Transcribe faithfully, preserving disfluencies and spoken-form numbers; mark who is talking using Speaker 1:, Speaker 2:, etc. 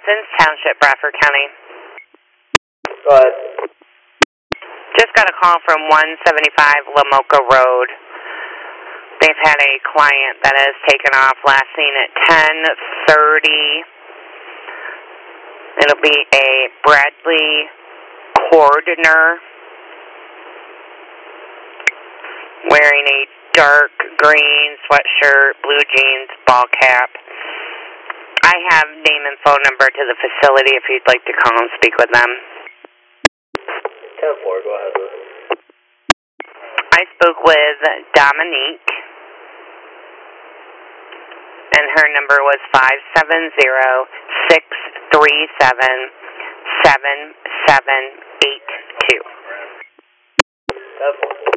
Speaker 1: Parsons Township, Bradford County.
Speaker 2: Go ahead.
Speaker 1: Just got a call from one seventy-five Lamoka Road. They've had a client that has taken off, last seen at ten thirty. It'll be a Bradley Cordner wearing a dark green sweatshirt, blue jeans, ball cap. I have name and phone number to the facility if you'd like to call and speak with them.
Speaker 2: ten four, go ahead.
Speaker 1: I spoke with Dominique, and her number was five seven zero, six three seven, seven seven eight two.
Speaker 2: ten four.